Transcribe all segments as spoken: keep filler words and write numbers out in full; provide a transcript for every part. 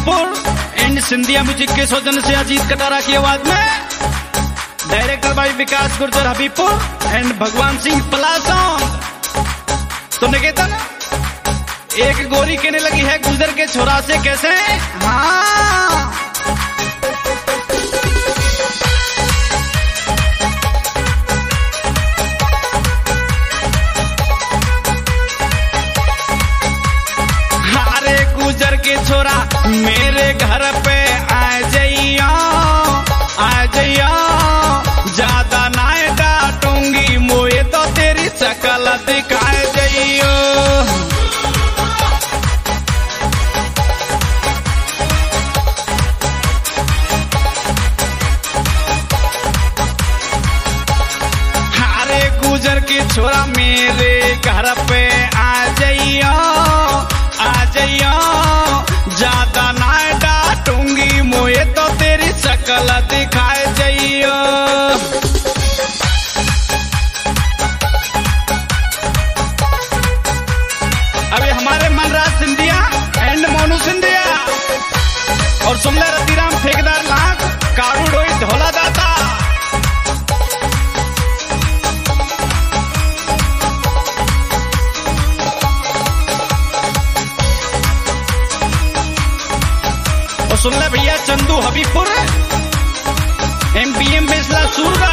Habibpur and Scindia music के सौजन्य से अजीत कटारा की आवाज में डायरेक्टर भाई विकास गुर्जर हबीबपुर एंड भगवान सिंह पलासों। तो निकेतन एक गोरी कहने लगी है गुजर के छोरा से कैसे। हाँ हारे गुजर के छोरा मेरे घर पे आ जाइयो आ जाइयो, ज्यादा ना डांटूंगी मोए तो तेरी शकल दिखाए जाइयो। गुजर के छोरा मेरे घर पे आ जाइयो आ जाइयो, ज्यादा ना डांटूंगी मोए तो तेरी शकल दिखाए जाइयो। अभी हमारे मनराज सिंधिया एंड मोनू सिंधिया और सुमला रतिराम ठेकेदार लाख कारू डोई ढोला दाता और सुनला भैया Chandu Habibpur M B M बेसला सूरगा।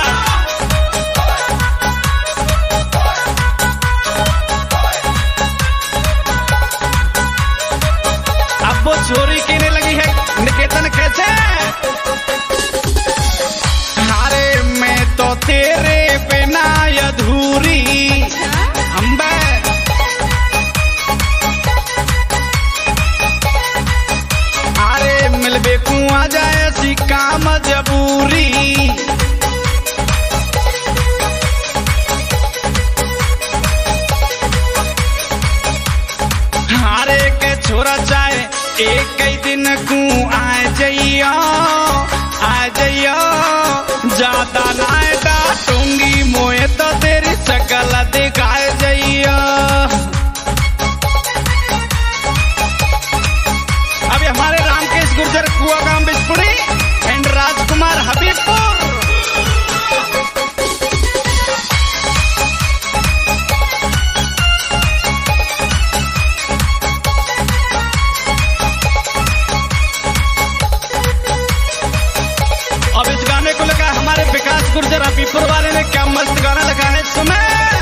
अब वो चोरी कहने लगी है निकेतन कैसे। हारे मैं तो तेरे बिना अधूरी अम्बे, मिलबे कुआ जाए सी काम जबूरी। हारे के छोरा चाहे एक कई दिन कु आ जाइयो आ जाइयो, ज्यादा ना डांटूंगी मोए तो तेरी शकल दिखाए जाइयो। अभी हमारे रामकेश गुर्जर कुआगाम बिजपुरी एंड राजकुमार हबीबपुर। अब इस गाने को लगा हमारे विकास गुर्जर हबीबपुर वाले ने क्या मस्त गाना लगा है सुने।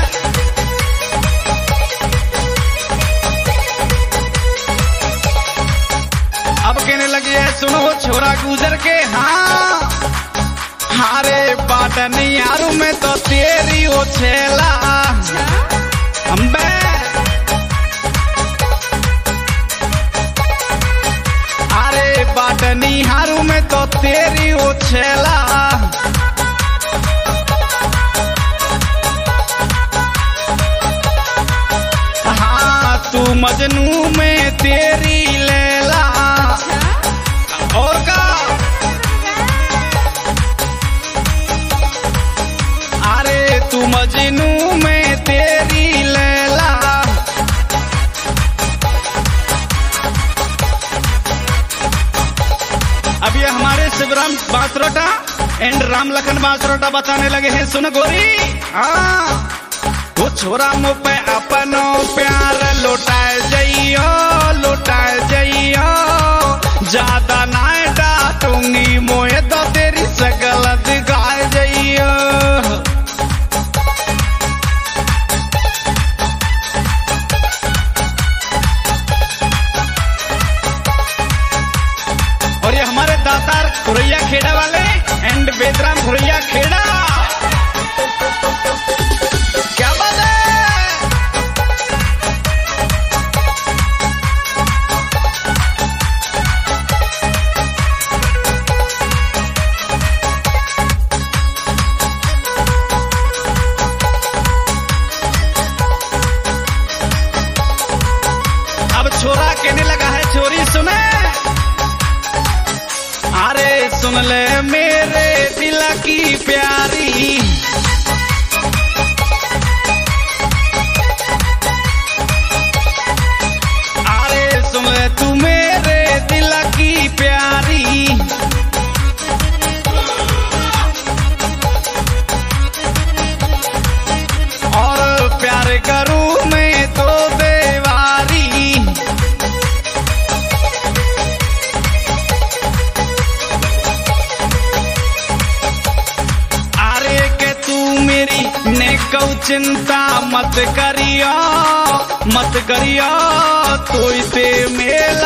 अब कहने लगी है सुनो छोरा गुजर के। हाँ हारे बाट नहीं यारू में तो तेरी ओ छेला अम्बे, अरे बाट नहीं हारू में तो तेरी ओ छेला। हाँ तू मजनू में तेरी लैला और का, अरे तू मजनू में तेरी लैला। अब ये हमारे शिवराम बासरोटा एंड राम लखन बासरोटा बताने लगे हैं सुन गोरी। हाँ वो छोरा मुँह पे अपनो प्यार लौटाए जाइयो लौटाए जाइयो, ज्यादा ना डांटूंगी मोए तो तेरी शकल दिखाए जाइयो। और ये हमारे दातार खुरैया खेड़ा वाले एंड बेदराम खुरैया खेड़ा। क्या बात है। अब छोरा कहने लगा है चोरी सुने। अरे सुन ले मेरे दिल की प्यारी, अरे सुन ले तू मेरे दिल की कौ चिंता मत करियो मत करियो तू इसे मेल